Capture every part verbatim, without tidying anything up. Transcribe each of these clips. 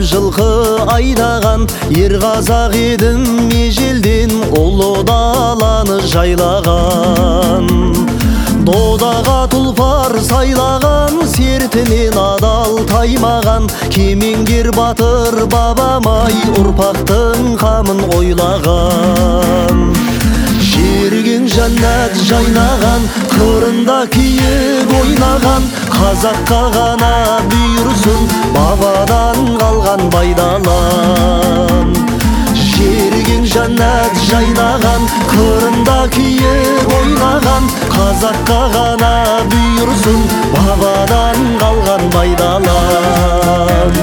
жылқы айдаған, ер қазақ едім ежелден ұлы даланы жайлаған. Додаға тұлпар сайлаған, сертінен адал таймаған, кемеңгер батыр бабамай ұрпақтың қамын ойлаған. Жерген жәннат жайнаған, қырында киік ойнаған, қазаққа ғана бұйырсын бабадан қалған байдалам. Жерген жәннат жайнаған, қырында киік ойнаған, қазаққа ғана бұйырсын бабадан қалған байдалам.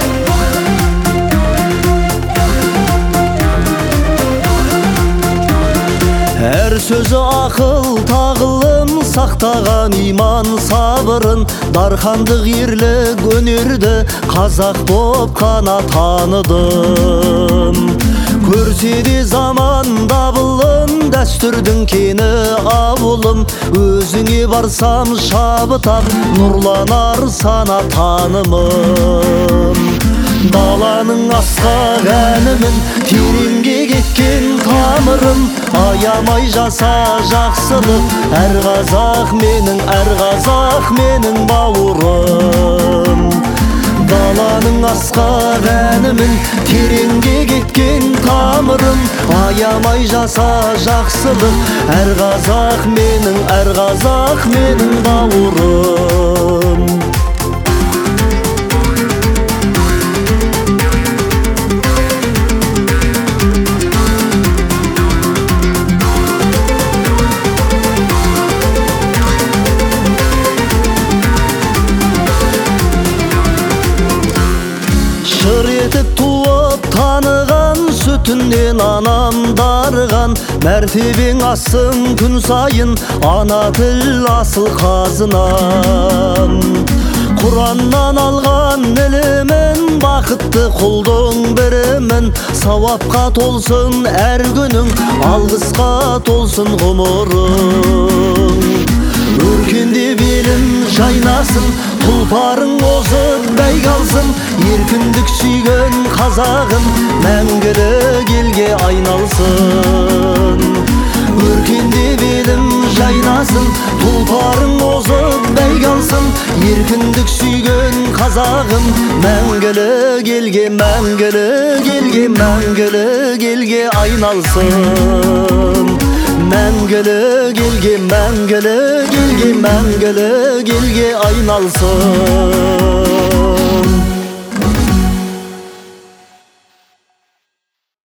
Әр сөзі ақыл тағылым, сақтаған иман сабырын, дархандық ерлік өнерді қазақ боп қана таныдым. Көрсе де заман дабылын, дәстүрдің кені ауылым, өзіңе барсам шабытап нұрланар сана танымым. Даланың асқақ әнімін, тереңге кеткен тамырым, аямай жаса жақсылық, әр қазақ менің, әр қазақ менің бауырым. Даланың асқақ әнімін, тереңге кеткен тамырым, аямай жаса жақсылық, әр қазақ менің, әр қазақ менің бауырым. Шыр етіп туып таныған, сүтінен анам дарыған, мәртебең ассың күн сайын, ана тіл асыл қазынам. Құраннан алған ілімін, бақытты құлдың бірімін, сауапқа толсын әр күнің, алғысқа толсын ғұмырың. Өркендеп елім жайнасын, тұлпарың озып бәйге алсын, еркіндік сүйген қазағым мәңгілік елге айналсын. Өркендеп елім жайнасын, тұлпарың озып бәйге алсын, еркіндік сүйген қазағым мәңгілік елге, мәңгілік елге, мәңгілік елге айналсын. Мәңгілік елге, мәңгілік елге, мәңгілік елге айналсын.